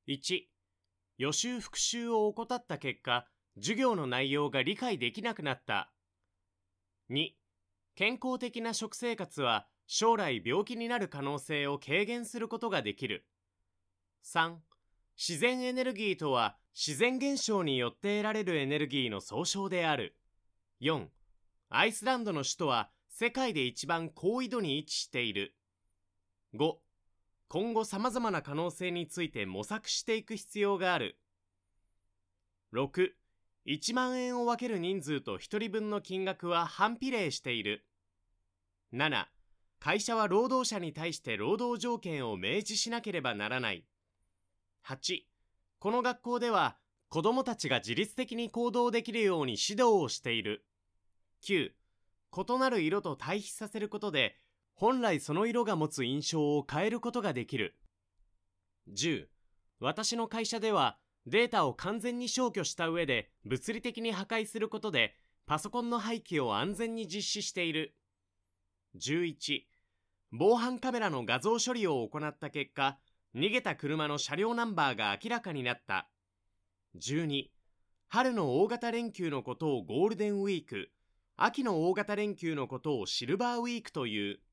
1、予習復習を怠った結果、授業の内容が理解できなくなった。2、健康的な食生活は将来病気になる可能性を軽減することができる。3、自然エネルギーとは自然現象によって得られるエネルギーの総称である。4、アイスランドの首都は世界で一番高緯度に位置している。5、今後様々な可能性について模索していく必要がある。6、1万円を分ける人数と1人分の金額は反比例している。7、会社は労働者に対して労働条件を明示しなければならない。8、この学校では子どもたちが自律的に行動できるように指導をしている。9、異なる色と対比させることで本来その色が持つ印象を変えることができる。10、私の会社ではデータを完全に消去した上で物理的に破壊することでパソコンの廃棄を安全に実施している。11、防犯カメラの画像処理を行った結果、逃げた車の車両ナンバーが明らかになった。12、春の大型連休のことをゴールデンウィーク、秋の大型連休のことをシルバーウィークという。